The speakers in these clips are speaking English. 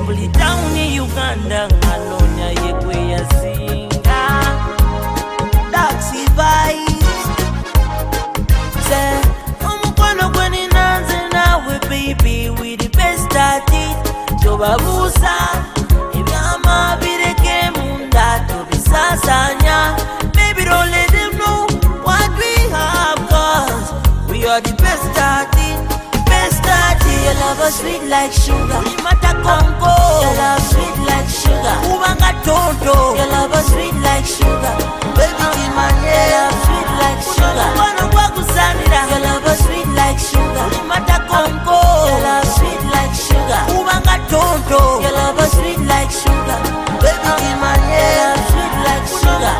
mbuli down in Uganda ngalonya yekwe yasinga taxi vibes say umukono kweni nanze nawe baby we the best at it tobabusa ibyama bireke munda tobisasanya baby don't let them know what we have cause we are the best at it. Your love is sweet like sugar. Mata Congo. Your love sweet like sugar. Ubanga Toto. Your love is sweet like sugar. Baby Kimanye. Your love sweet like sugar. Your love is sweet like sugar. Mata Congo. Your love sweet like sugar. Ubanga Toto. Your love is sweet like sugar. Baby Kimanye. Your love sweet like sugar.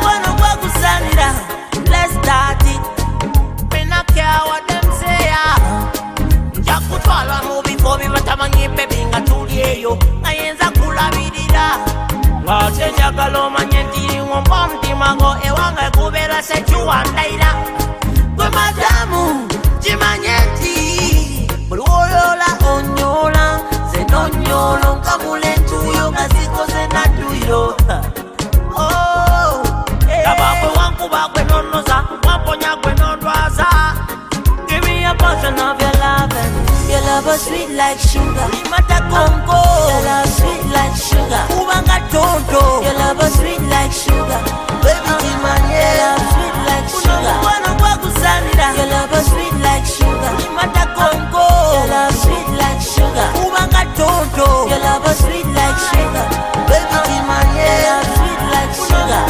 Let's start it. Me not care what them say. Jakutwala mubi kobi matamanyi baby ngatuliyeyo nayenza kulabirira ngate njagala manye ndi womba mtima go ewanga kubera sechuwandaira gwe madamu kimanye nti bulwoyola onyola zenonyolo nkamule ntuyo ngaziko zenatuyo oh kabakwe wankuba kwe nonoza wamponya kwe nondwaza. Give me a portion of your love and your love is sweet like sugar. Mata Congo. Your love sweet like sugar. Ubanga Tonto. Your love is sweet like sugar. Baby Kimanye. Your love sweet like sugar. Your love is sweet like sugar. Mata Congo. Your love sweet like sugar. Ubanga Tonto. Your love is sweet like sugar. Baby Kimanye. Your love sweet like sugar.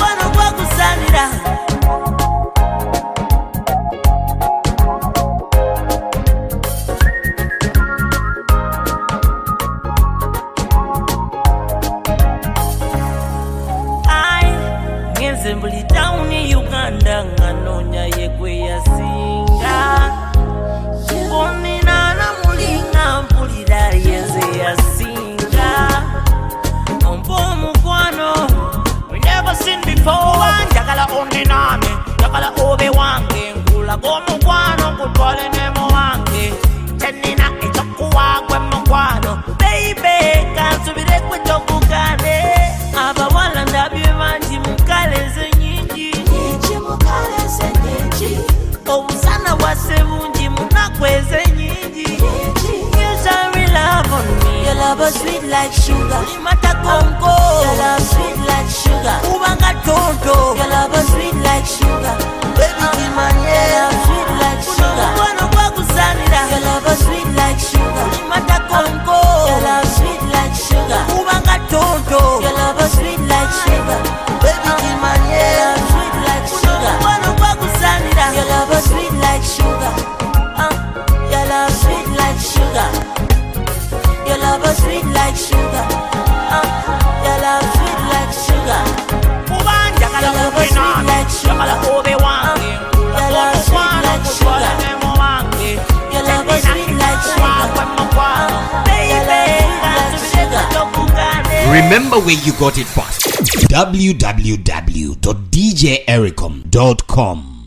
Mbuli down in Uganda nganonya yekwe yasinga Onina mulinga mpulira yenze yasinga Ompo mukwano we never seen before njagala onename njagala obe wange nkula gomukwano kutwale nemo wange tenina echokuwa kwe mukwano baby kansubire kwe tokugane abawala ndabye banji mukaleze nyingi mukaleze nyingi obusana bwase bungi munakweze nyingi you shall love on me. Your love is sweet like sugar. Mata Congo. Your love sweet like sugar. Ubanga Tonto. Your love is sweet like sugar. Baby Kimanye. Your love sweet like sugar. Your love is sweet like sugar. Mata Congo. Your love sweet like sugar. Ubanga Tonto. Your love is sweet like sugar. Baby Kimanye. Your love sweet like sugar. Your love is sweet like sugar. Your love sweet like sugar. Your love is sweet like sugar. Your love sweet like sugar. Your love is sweet like sugar. Your love sweet like sugar. Your love is sweet like sugar. Remember where you got it first. www.djericom.com